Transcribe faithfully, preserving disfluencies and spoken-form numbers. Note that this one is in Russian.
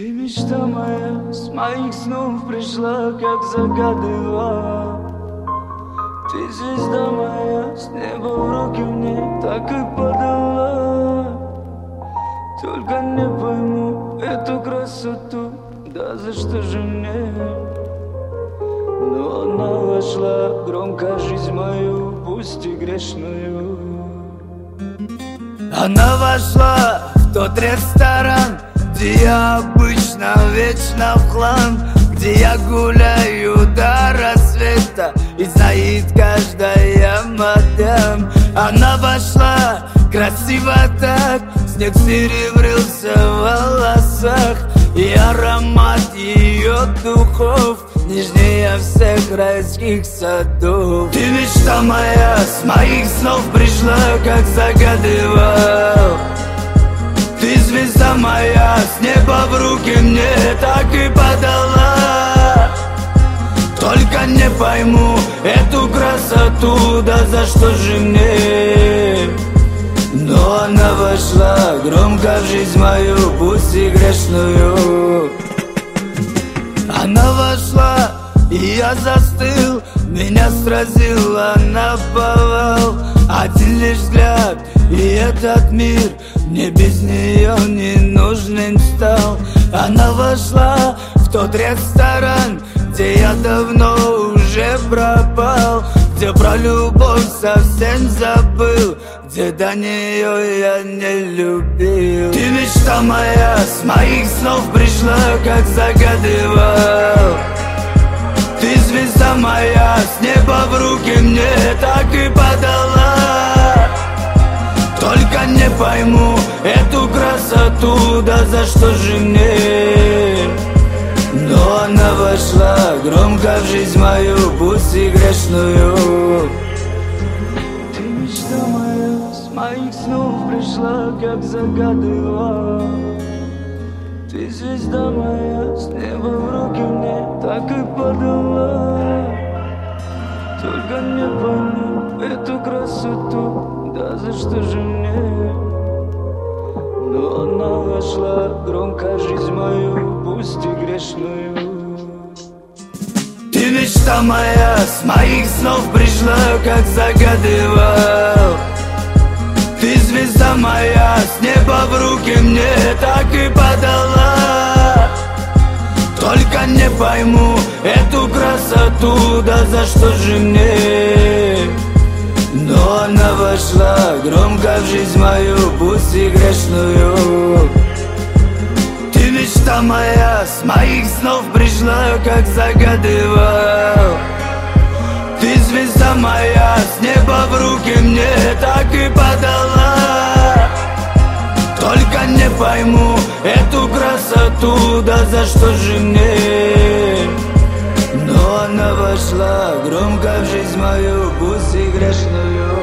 Ты мечта моя, с моих снов пришла, как загадывала. Ты звезда моя, с неба в руки мне так и подала. Только не пойму эту красоту, да за что же мне? Но она вошла громко в жизнь мою, пусть и грешную. Она вошла в тот ресторан, где я обычно вечно в хлам, где я гуляю до рассвета и знает каждая мадам. Она вошла красиво так, снег серебрился в волосах, и аромат ее духов нежнее всех райских садов. Ты мечта моя, с моих снов пришла, как загадывал. Ты звезда моя, с неба в руки мне так и подала. Только не пойму эту красоту, да за что же мне? Но она вошла громко в жизнь мою, пусть и грешную. Она вошла, и я застыл, меня сразила наповал. Один лишь взгляд, и этот мир мне без нее не нужен стал. Она вошла в тот ресторан, где я давно уже пропал, где про любовь совсем забыл, где до нее я не любил. Ты мечта моя, с моих снов пришла, как загадывал. Ты звезда моя, с неба в руки мне так и подала. Только не пойму эту красоту, да за что же мне? Но она вошла громко в жизнь мою, пусть и грешную. Ты мечта моя, с моих снов пришла, как загадывала. Ты звезда моя, с неба в руки мне так и подала. Только не пойму эту красоту, да за что же мне? Но она вошла громко в жизнь мою, пусть и грешную. Ты мечта моя, с моих снов пришла, как загадывал. Ты звезда моя, с неба в руки мне так и подала. Только не пойму эту красоту, да за что же мне? Но она вошла громко в жизнь мою, пусть и грешную. Ты мечта моя, с моих снов пришла, как загадывал. Ты звезда моя, с неба в руки мне так и подала. Только не пойму эту красоту, да за что же мне? Но она вошла громко в жизнь мою, пусть и грешную.